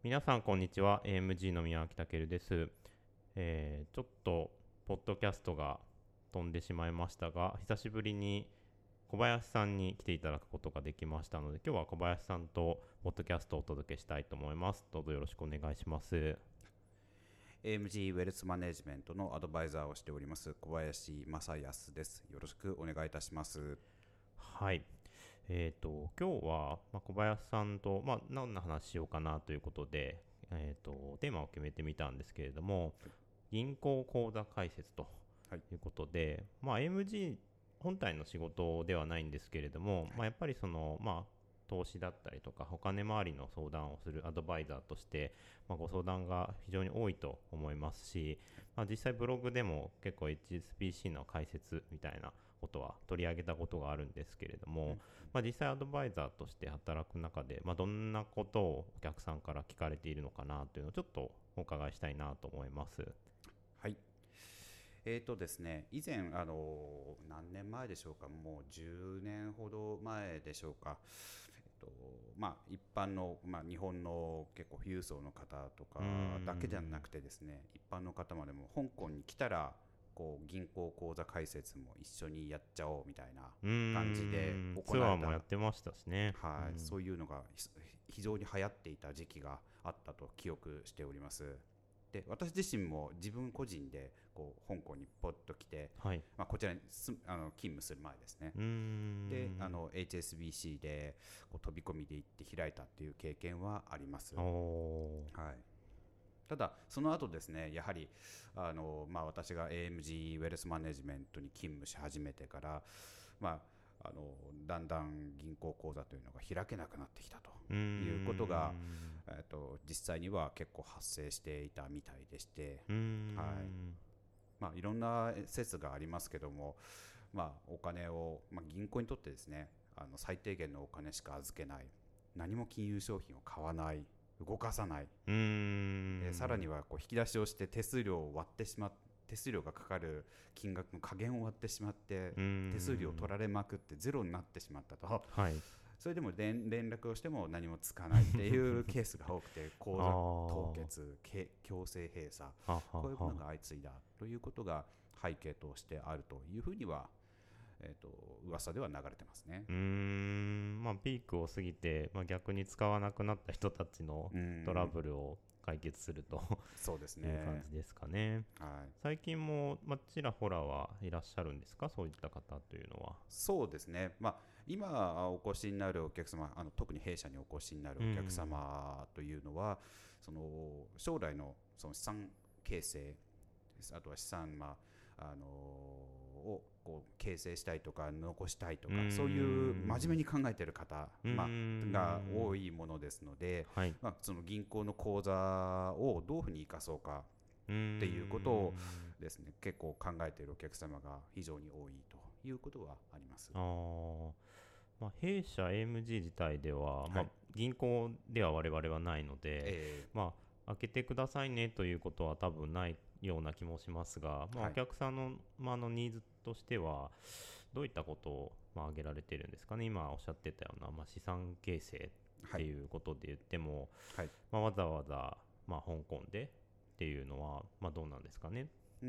皆さんこんにちは。 AMG の宮脇健です。ちょっとポッドキャストが飛んでしまいましたが、久しぶりに小林さんに来ていただくことができましたので、今日は小林さんとポッドキャストをお届けしたいと思います。どうぞよろしくお願いします。 AMG ウェルスマネジメントのアドバイザーをしております小林正康です。よろしくお願いいたします。 はい。今日は、小林さんと、何の話しようかなということで、テーマを決めてみたんですけれども、銀行口座開設とはい。 いうことで、AMG 本体の仕事ではないんですけれども、やっぱり投資だったりとかお金回りの相談をするアドバイザーとして、ご相談が非常に多いと思いますし、実際ブログでも結構 HSBC の解説みたいなことは取り上げたことがあるんですけれども、実際アドバイザーとして働く中で、どんなことをお客さんから聞かれているのかなというのをちょっとお伺いしたいなと思います。 はい。ですね、以前何年前でしょうか、もう10年ほど前でしょうか、一般の、日本の結構富裕層の方とうーかだけではなん。 くてですね、一般の方までも香港に来たら銀行口座開設も一緒にやっちゃおうみたいな感じで行ツアーもやっわれた、 てましたしね。 はい、そういうのが非常に流行っていた時期があったと記憶しております。で、私自身も自分個人で香港にポッと来て、 はい。 こちらに勤務する前ですね。 うーで、 ん。 HSBC で飛び込みで行って開いたっていう経験はあります。 おー。 はい。ただその後ですね、やはり私が AMG ウェルスマネジメントに勤務し始めてから、まだんだん銀行口座というのが開けなくなってきたとうーいうことが、 ん。 実際には結構発生していたみたいでして、 うーはい。 ん。 いろんな説がありますけども、お金を、銀行にとってですね、最低限のお金しか預けない、何も金融商品を買わない、動かさない、 うーん。 さらには引き出しをして手数料を割ってしまって、手数料がかかる金額の加減を割ってしまってうー手数料を取ん。 られまくってゼロになってしまったと。 はい。 それでも連絡をしても何もつかないっていうケースが多くて、口あ座凍ー。 結、強制閉鎖、 ははこういうものは。 が相次いだということが背景としてあるというふうには、噂では流れてますね。 うーん。ピークを過ぎて、逆に使わなくなった人たちのうトラん、 ブルを解決するとそうですいう感じね。 ですかね。 はい。 最近も、ちらほらはいらっしゃるんですか、そういった方というのは。 そうですね、今お越しになるお客様、特に弊社にお越しになるうお客ん。 様というのは、その将来のその資産形成です。あとは資産、を形成したいとか残したいとうーか、そういう真面目ん。 に考えている方、 うーが多ん。 いものですので、 はい。 その銀行の口座をどういうふうに生かそうかうーっていうことをん。 ですね、結構考えているお客様が非常に多いということはあります。 あー。弊社 AMG 自体では、 はい。 銀行では我々はないので、 え開けてくださいねということは多分ないような気もしますが、おはい。 客さんの、ニーズとしては、どういったことを、挙げられてるんですかね。今おっしゃってたような、資産形成ってはい。 いうことで言っても、 はい。 わざわざ、香港でっていうのは、どうなんですかね。 うん、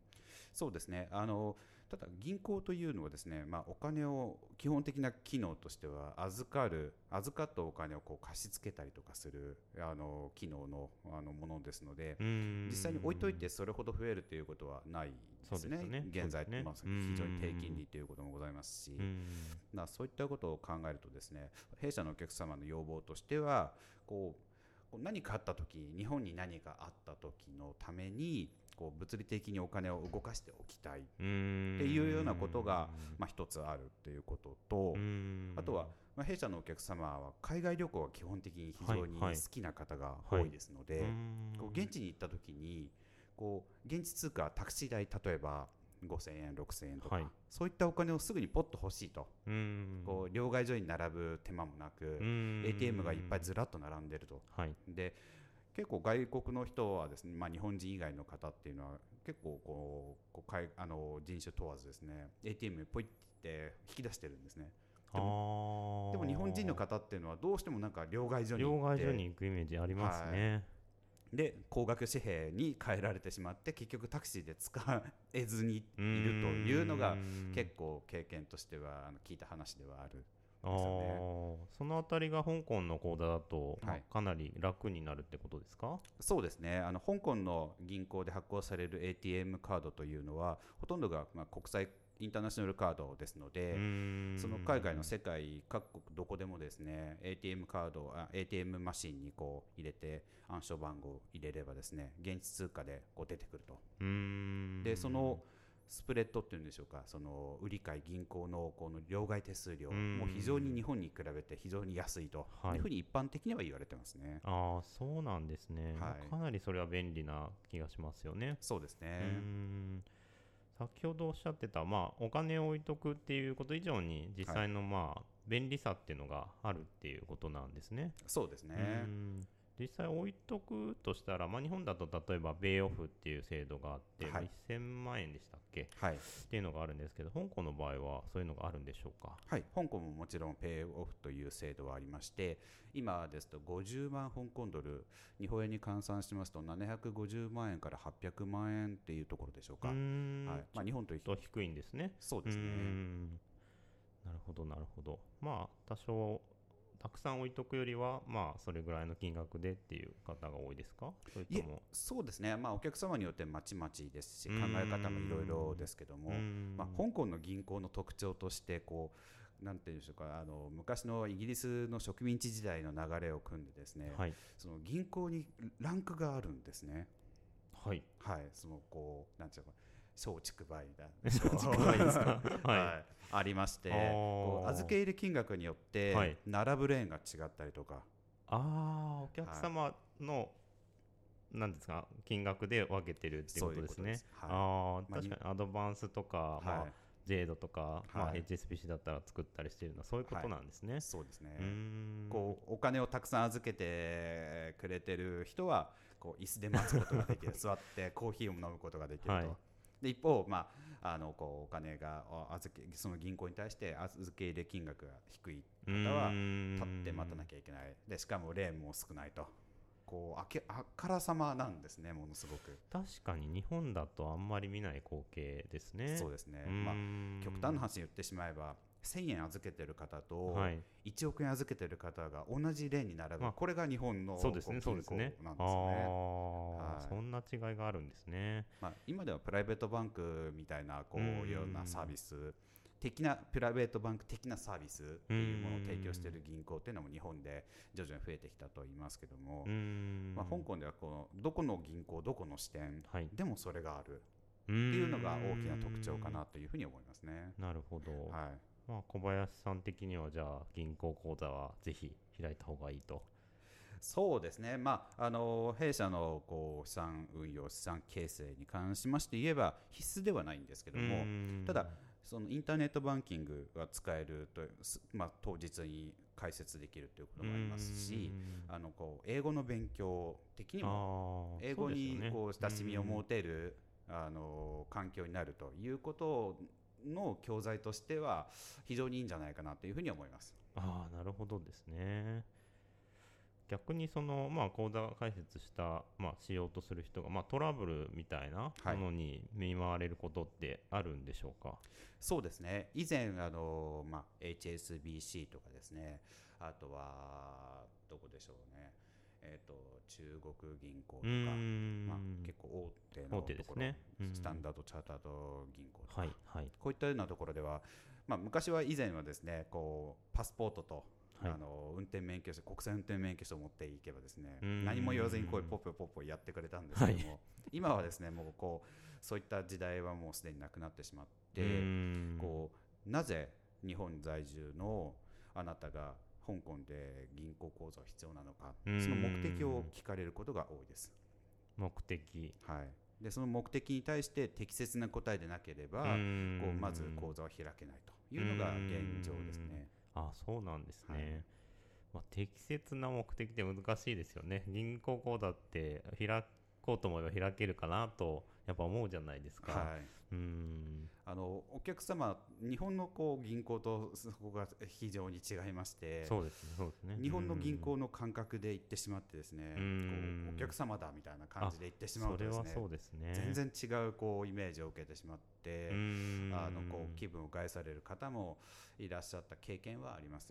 そうですね。ただ銀行というのはですね、お金を基本的な機能としては預かったお金を貸し付けたりとかする機能のものですので、 うー実際に置いといてん。 それほど増えるということはないでそうすね。 ですよね。そう現在、 ですね。うー非常に低金ん。 利ということもございますうーし、 ん。 そういったことを考えるとですね、弊社のお客様の要望としては、何かあった時、日本に何かあった時のために物理的にお金を動かしておきたいっうーていうようなことが、 ん。 一つあるということうーと、あとは、 ん。 弊社のお客様は海外旅行が基本的に非常にはいはい。 好きな方がはい。 多いうですのーで、現ん。 地に行った時に現地通貨タクシー代、例えば5000円6000円とはい。 かそういったお金をすぐにポッと欲しいと、 うーん。 両替所に並ぶ手間もなうーく ATM がいっぱいん。 ずらっと並んでると。 はい。 で、結構外国の人はですね、日本人以外の方っていうのは結構人種問わずですね、 ATM にポイって引き出してるんですね。 でも日本人の方っていうのはどうしてもなんか両替所に両行って、 替所に行くイメージありますね。 で高額紙幣に変えられてしまって結局タクシーで使えずにいるというのが結構経験としては聞いた話ではあるんですよね。 そのあたりが香港の口座だと、 はい、 かなり楽になるってことですか？ そうですね。香港の銀行で発行される ATM カードというのはほとんどが国際インターナショナルカードですので、その海外の世界各国どこでもですね ATM カードATM マシンにこう入れて暗証番号を入れればですね現地通貨でこう出てくると。でそのスプレッドっていうんでしょうか、その売り買い銀行のこの両替手数料も非常に日本に比べて非常に安いというふうに一般的には言われてますね。 そうなんですね、 はい、 かなりそれは便利な気がしますよね。 そうですね。 先ほどおっしゃってた、お金を置いとくっていうこと以上に実際の便利さっていうのがあるっていうことなんですね。 そうですね。 実際置いとくとしたら、日本だと例えばベイオフっていう制度があって、1000万円でしたっけ、っていうのがあるんですけど、香港の場合はそういうのがあるんでしょうか？ はい、香港ももちろんペイオフという制度はありまして、今ですと50万香港ドル、日本円に換算しますと750万円から800万円っていうところでしょうか。日本とちょっと低いんですね。 そうですね。 なるほどなるほど。多少たくさん置いとくよりはそれぐらいの金額でっていう方が多いですか？それともそうですね、お客様によってまちまちですし考え方もいろいろですけども、香港の銀行の特徴としてこうなんていうんでしょうか、昔のイギリスの植民地時代の流れを組んでですね、その銀行にランクがあるんですね。そのこうなんていうか松竹梅だですか？ ありまして、預け入れ金額によって並ぶレーンが違ったりとか、 お客様のなんですか金額で分けてるってことですね。確かにアドバンスとか、ジェードとか、HSBC だったら作ったりしてるのはそういうことなんですね。 そうですね。こうお金をたくさん預けてくれてる人はこう椅子で待つことができる座ってコーヒーを飲むことができると。で一方、こうお金がその銀行に対して預け入れ金額が低い方は立って待たなきゃいけない。でしかもレーンも少ないと。こうあからさまなんですね、ものすごく。 確かに日本だとあんまり見ない光景ですね。 そうですね。極端な話言ってしまえば1000円預けてる方と1億円預けてる方が同じレーンに並ぶ、これが日本の銀行なんですね。 そんな違いがあるんですね。 今ではプライベートバンクみたいなこういうようなサービス的なプライベートバンク的なサービスっていうものを提供している銀行っていうのも日本で徐々に増えてきたと言いますけども、香港ではこのどこの銀行どこの支店でもそれがあるっていうのが大きな特徴かなというふうに思いますね。 なるほど。小林さん的にはじゃあ銀行口座はぜひ開いた方がいいと。 そうですね、弊社のこう資産運用資産形成に関しまして言えば必須ではないんですけども、ただそのインターネットバンキングが使えると、当日に開設できるということもありますし、こう英語の勉強的にも英語にこう親しみを持てる環境になるということの教材としては非常にいいんじゃないかなというふうに思います。 なるほどですね。逆にその、口座開設した、しようとする人が、トラブルみたいなものに見舞われることってあるんでしょうか？ そうですね。以前HSBC とかですね、あとはどこでしょうね、中国銀行とか、結構大手のところですね、 スタンダードチャータード銀行とか、こういったようなところでは、昔は以前はですねこうパスポートと運転免許証、国際運転免許証を持っていけばですね、何も言わずにこうポッポポッポやってくれたんですけども、今はですねもうこうそういった時代はもうすでになくなってしまって、こうなぜ日本在住のあなたが香港で銀行口座必要なのか、その目的を聞かれることが多いです。 目的、 でその目的に対して適切な答えでなければこうまず口座を開けないというのが現状ですね。 そうなんですね。適切な目的って難しいですよね。銀行口座って開こうと思えば開けるかなとやっぱ思うじゃないですか。 はい、 うーん。 お客様、日本の銀行とそこが非常に違いまして、 そうですね、そうですね。 日本の銀行の感覚で行ってしまってですね、お客様だみたいな感じで行ってしまうとですね、 それはそうですね。 全然違うイメージを受けてしまって、気分を害される方もいらっしゃった経験はあります。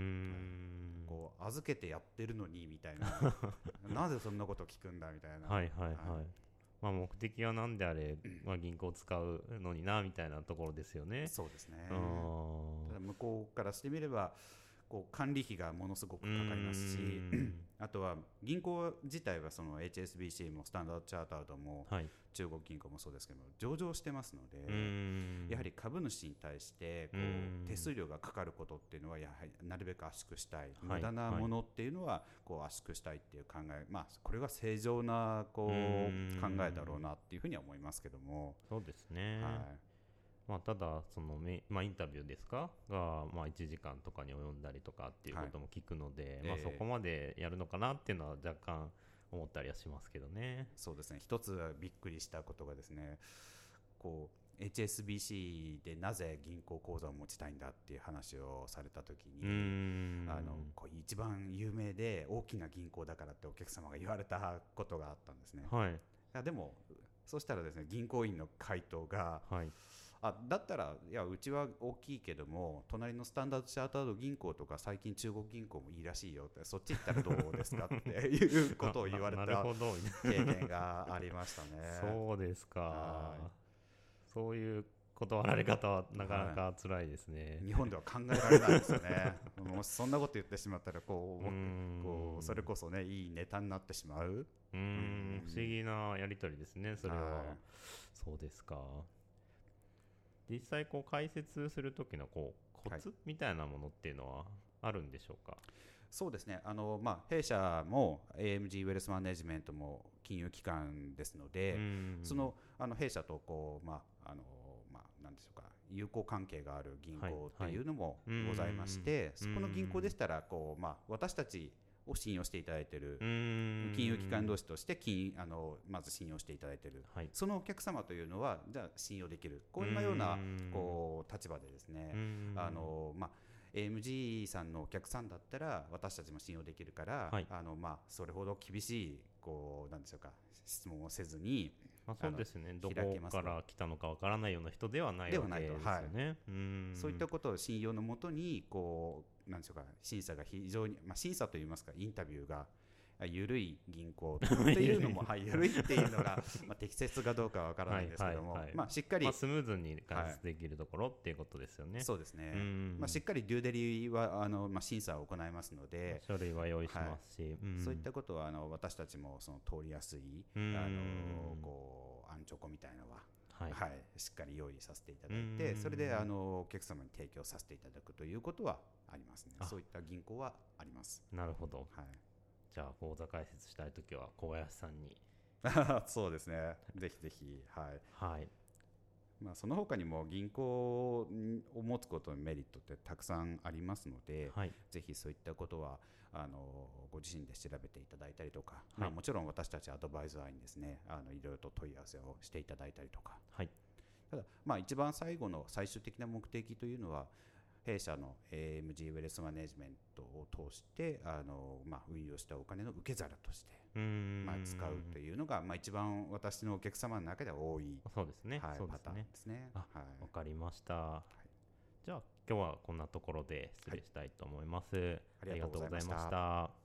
預けてやってるのにみたいななぜそんなこと聞くんだみたいな。 はいはいはい。まあ、目的は何であれ、まあ、銀行を使うのになみたいなところですよね。 そうですね。ただ向こうからしてみれば管理費がものすごくかかりますしあとは銀行自体はその HSBC もスタンダードチャータードも、はい、中国銀行もそうですけど上場してますので、やはり株主に対して手数料がかかることっていうのはやはりなるべく圧縮したい、無駄なものっていうのは圧縮したいっていう考え、まあ、これが正常な考えだろうなっていうふうには思いますけども。 そうですね、はい。まあ、ただインタビューですかが、まあ、1時間とかに及んだりとかっていうことも聞くので、まあ、そこまでやるのかなっていうのは若干思ったりはしますけどね。 そうですね。一つびっくりしたことがですね、HSBC でなぜ銀行口座を持ちたいんだっていう話をされたときに、一番有名で大きな銀行だからってお客様が言われたことがあったんですね。はい、でもそうしたらですね、銀行員の回答が、はい、だったらうちは大きいけども隣のスタンダードチャータード銀行とか最近中国銀行もいいらしいよって、そっち行ったらどうですかっていうことを言われた経験がありましたね。 そうですか、そういう断られ方はなかなか辛いですね、 日本では考えられないですよねもしそんなこと言ってしまったらそれこそね、いいネタになってしまう。 不思議なやり取りですね、それは。そうですか。実際解説する時のコツみたいなものっていうのはあるんでしょうか。 そうですね。弊社も AMG ウェルスマネジメントも金融機関ですので、その弊社となんでしょうか、友好関係がある銀行っていうのもございまして、そこの銀行でしたら私たちを信用していただいている金融機関同士としてまず信用していただいている、はい、そのお客様というのはじゃあ信用できる、こんなような立場でですね、AMG さんのお客さんだったら私たちも信用できるから、はい、それほど厳しいなんでしょうか、質問をせずに、 そうですね、どこから来たのかわからないような人ではないわけですよね。 そういったことを信用のもとになんでしょうか、審査が非常に、審査といいますかインタビューが緩い銀行っていうのも緩いっていうのが適切かどうかわからないんですけども、しっかりスムーズに解説できるところっていうことですよね。 そうですね。しっかりデューデリは審査を行いますので、 書類は用意しますし、 そういったことは私たちも通りやすいアンチョコみたいなのはしっかり用意させていただいて、それでお客様に提供させていただくということはありますね。そういった銀行はあります。 なるほど。じゃあ口座開設したいときは小林さんにそうですね、ぜひぜひ。はい、その他にも銀行を持つことのメリットってたくさんありますので、ぜひそういったことはご自身で調べていただいたりとか、もちろん私たちアドバイザーにですねいろいろと問い合わせをしていただいたりとか、ただ一番最後の最終的な目的というのは弊社の AMG ウェルスマネジメントを通して運用したお金の受け皿として使うというのが一番私のお客様の中では多いパターンですね。 わかりました。じゃあ今日はこんなところで失礼したいと思います。ありがとうございました。